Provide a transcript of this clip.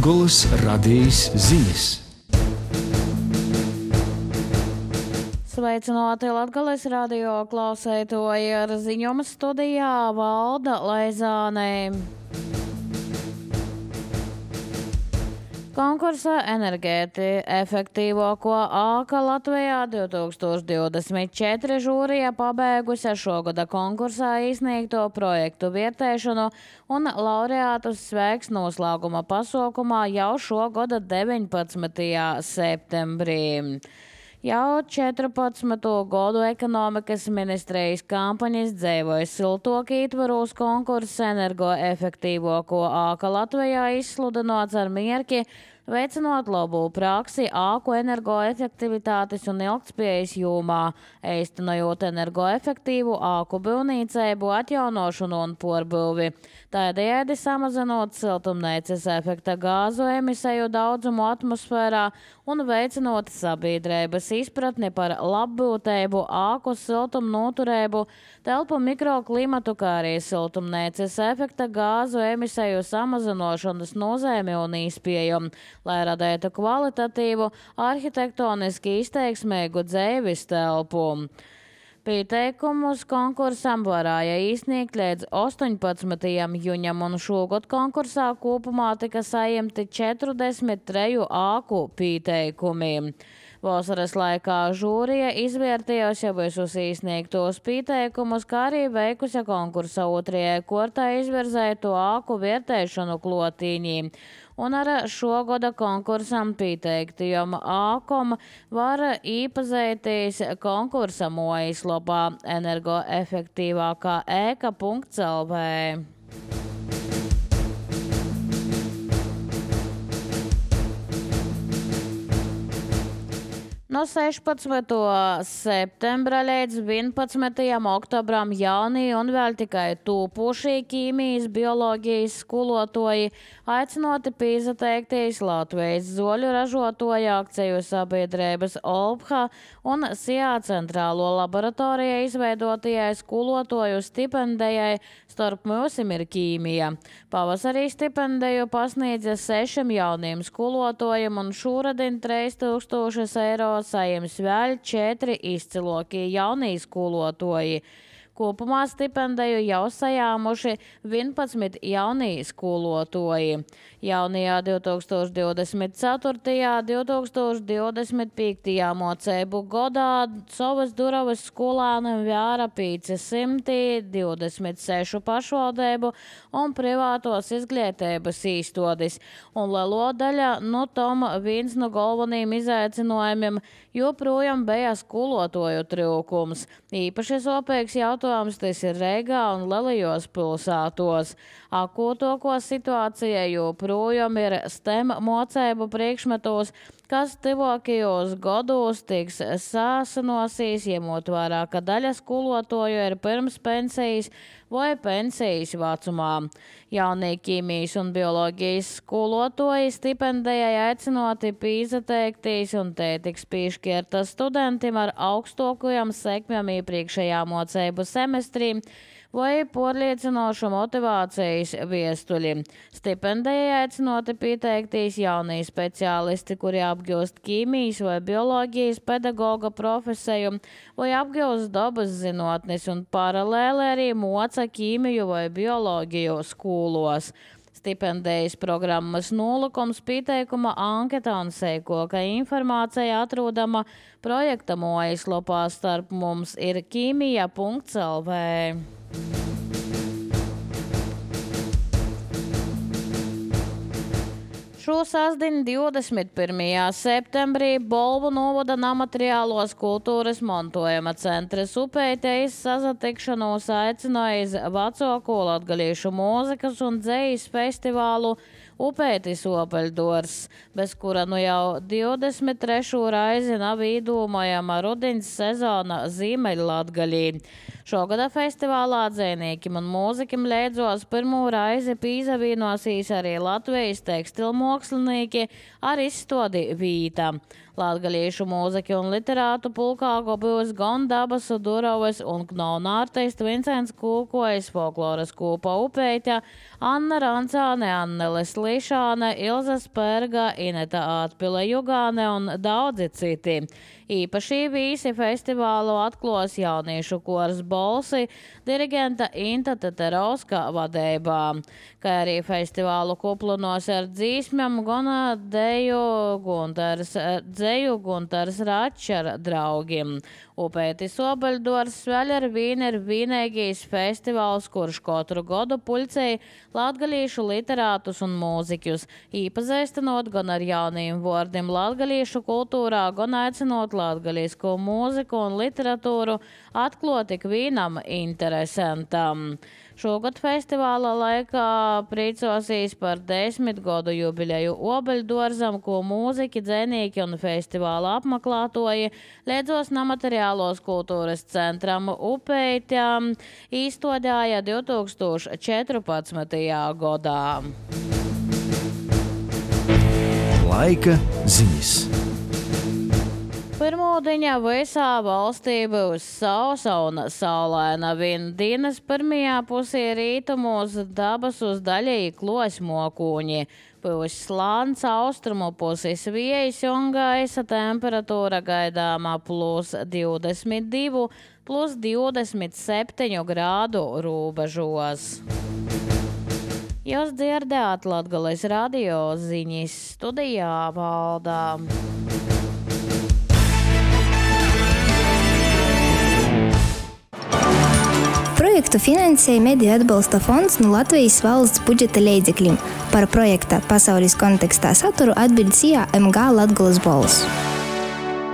Latgoles radījis ziņas. Sveicināti Latgoles radio klausētoji, ar ziņojumu studijā Valda Leizāne. Konkursa enerģēti efektīvāko āka Latvijā 2024 žūrija pabeigusi šogada konkursā izsniegto projektu vērtēšanu un laureātus sveiks noslēguma pasaukumā jau šogada 19. septembrī. Jau 14. gadu ekonomikas ministrijas kampaņas dzēvoja siltoki ietvaros konkursa energoefektīvāko āka Latvijā izsludinots ar mierki veicinot labu praksi āku energoefektivitātes un ilgtspējas jomā, īstenojot energoefektīvu āku būvniecību, atjaunošanu un porbūvi. Tādējādi samazinot siltumnīcas efekta gāzu emisiju daudzumu atmosfērā un veicinot sabiedrības izpratni par labbūtību, āku siltumnoturību, telpu mikroklimatu, kā arī siltumnīcas efekta gāzu emisiju samazināšanas nozīmi un izpēju, lai radītu kvalitatīvu, arhitektoniski izteiksmīgu dzīves telpu. Pieteikumus konkursam varēja izsniegt līdz 18. jūņam, un šogad konkursā kopumā tika saimti 43 āku pieteikumi. Vasaras laikā žūrija izvērtējusi visus izsniegtos pieteikumus, kā arī veikusi konkursa otrajai kārtā izvirzētu āku vērtēšanu klotīņī. Un ar šogada konkursam pieteiktajam ākom var īpazīties konkursa mājaslapā energoefektīvākā ēka.lv. No 16. septembra līdz 11. oktobram jaunie un vēl tikai tūpošie ķīmijas, bioloģijas skolotoji aicinoti piesateikties Latvijas zoļu ražotoju akciju sabiedrības Olbha un SIA centrālo laboratoriju izveidotajai skolotoju stipendijai starp mūsim ir ķīmija. Pavasarī stipendiju pasniedza 6 jauniem skolotojiem un šūradien 3000 eiro saņems vēl 4 izcilokie jaunie skolotoji. Kopumā stipendiju jau sajāmuši 11 jaunie skolotoji. Jaunajā 2024. 2025. mocību gadā savas durvis skolānam vēra 526 pašvaldību un privātos izglītības īstodis, un lielo daļa no tom viens no galvenajiem izaicinājumiem joprojām bija skolotoju trūkums. Īpaši sopīgs jautājums tas ir Reigā un lielajos pilsētos. Akūtoko situācija joprojām ir STEM mocību priekšmetos, kas tuvākajos gados tiks sāsinosīs, ņemot vērā, ka daļa skolotoju ir pirms pensijas vai pensijas vecumā. Jaunie ķīmijas un bioloģijas skolotoji stipendijai aicinoti piesateikties, un te tiks piešķirta studentam ar augstākajām sekmēm iepriekšējā mocību semestrī vai pārliecinošu motivācijas viestuļi. Stipendijai aicinoti pieteikties jaunie speciālisti, kuri apgūst ķīmijas vai bioloģijas pedagoga profesiju vai apgūst dabas zinātnes un paralēli arī moca ķīmiju vai bioloģiju skolos. Stipendijas programmas nolūkums pieteikuma anketa un sekoka informācija atrodama projekta mājaslapā starp mums ir ķīmija.lv. Šo sasdienu 21. septembrī Bolvu novada nemateriālos kultūras mantojuma centrs Upēteis sazatikšanos aicinājis vecāko latgaliešu mūzikas un dzejas festivālu Upētis Opeļdors, bez kura nu jau 23. reizi nav īdomojama rudens sezona Ziemeļlatgalī. Šogada festivālā dzejniekiem un mūzikiem leidzos pirmo reizi pīzavīnosīs arī Latvijas tekstilmokslinieki ar izstodi Vīta. Latgaliešu mūziķu un literātu pulkā būs gan Dabasu Durovas un knauna artisti Vincents Kūkojas, folkloras kūpa Upēķa, Anna Rancāne, Anneles Lišāne, Ilza Spērga, Ineta Ātpile Jugāne un daudzi citi. Īpaši visi festivālu atklās jauniešu koras Bolsi, dirigenta Inta Teterovska vadībā, kā arī festivālu kuplunos ar dzīsmēm gan dzēju Guntars Račs ar draugiem. Upētis Obeļdors vēl ar vīni ir vienīgais festivāls, kurš katru gadu pulcēja latgalīšu literātus un mūziķus, īpazīstinot gan ar jauniem vārdiem latgalīšu kultūrā, gan aicinot latgalīsku mūziku un literatūru atklāt ik vienam interesantam. Šogad festivāla laikā priecosīs par 10 gadu jubileju Obeļdorzam, ko mūziķi, dzinīgi un festivāla apmeklētoji Liedzos nemateriālos kultūras centram Upētā izstādīja 2014. gadā. Laika ziņas. Pirmūdiņa visā valstī būs sausa un saulaina. Dienas pirmajā pusē rītumos dabasos daļēji klos mokuņi. Būs slāns austrumu puses vējs un gaisa temperatūra gaidāmā +22, +27 grādu robežos. Jūs dzirdējāt Latgales radio ziņas, studijā Valdā. Projektu finansēja Mediju atbalsta fonds no Latvijas valsts budžeta līdzekļiem. Par projekta pasaules kontekstā saturu atbild SIA MG Latgales balss.